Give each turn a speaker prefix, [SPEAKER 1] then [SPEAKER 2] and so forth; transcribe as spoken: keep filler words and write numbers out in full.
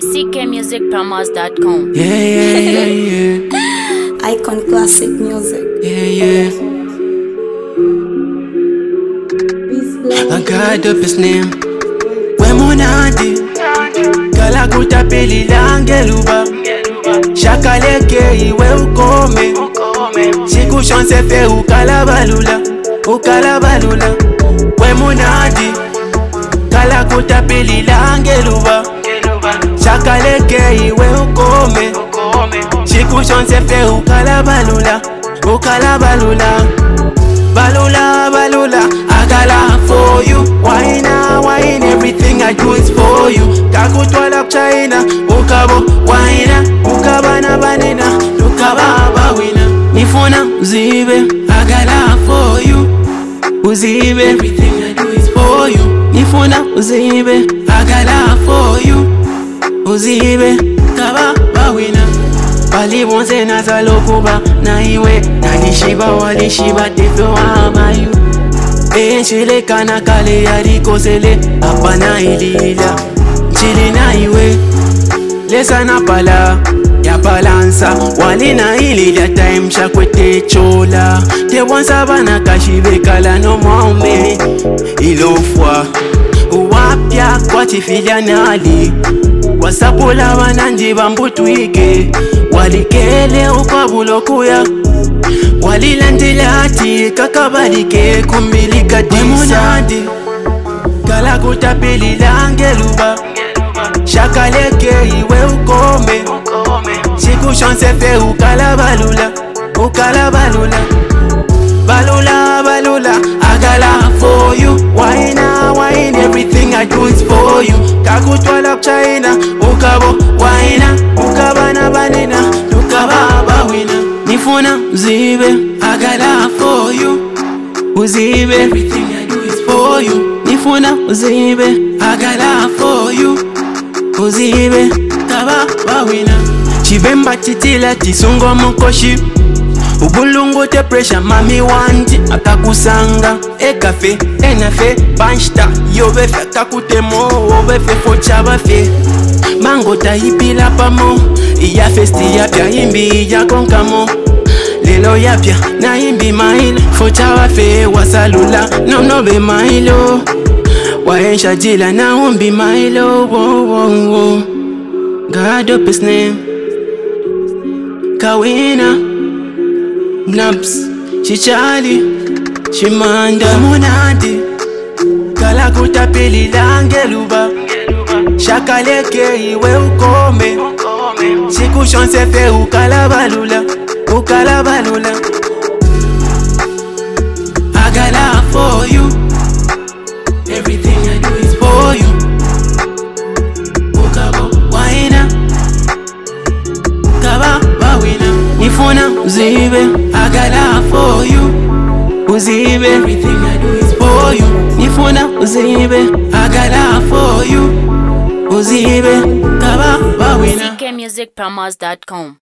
[SPEAKER 1] C K music promos dot com.
[SPEAKER 2] Yeah, yeah, yeah, yeah.
[SPEAKER 3] Icon classic music.
[SPEAKER 2] Yeah, yeah. I got up his name. Wemunandi Kala kutapeli langeluba Shakaleke iwe ukome Siku chance fe ukalabalula Ukalabalula Wemunandi Kala kutapeli langeluba Shakaleke iwe ukome Siku chance fe ukalabalula Ukalabalula Balula, balula, I got love for you. Wine, wine, everything I do is for you. Kakutwala China, ukabo, wine, ukabana banana, ukababa wina. Nifuna uzibe, I got love for you. Uzibe, everything I do is for you. Nifuna uzibe, I got love for you. Uzibe, kababa wina. Balibonze nazalokuba na iwe nalishiba walishiba tefe wa mayu Enchile kana kale yalikosele apana ilila Chili na iwe lesa na pala ya balansa wali na ilila time shakwete chola Te wansa bana kashibe kala no mwaume ilofwa Uwapya kwa tifilia nali Wasapola wananji bambutwike Walikele ukwabulokuya Walilandila ati kakabalike kumbilika timunandi Kala kutapeli langeluba Shakaleke iwe ukome Siku chance fe ukalabalula Ukalabalula Balula, balula, I got love for you. Wine, wine, everything I do is for you. Kakutwala China, ukabo, wine, ukabana banana, ukababa wina. Nifuna uzibe, I got love for you. Uzibe, everything I do is for you. Nifuna uzibe, I got love for you. Uzibe, kababa wina. Chibemba titila tisungo mukoshi. Ubulungu te pressure mami wanti akakusanga Ekafe, enafe, banshta Yobefe kakutemo, obefe fochaba fe Mango ta hipila pamo Iya festi yapya imbi ya konkamo Lelo yapya na imbi mail Fochaba fe wasalula no no be mailo Waensha jila na umbi mailo Wo wo wo God up his name Kawina Naps, Chichali, Chimanda Munandi Kala kutapeli langeluba Shakaleke iwe ukome Siku chance fe ukalabalula Ukalabalula I got love for you Everything I do is for you Ukabo, waina Ukaba, wawina Nifuna uzibe I got love for you Uzibe Everything I do is for you Nifuna uzibe I got love for you Uzibe Kaba bawina
[SPEAKER 1] C K music promos dot com.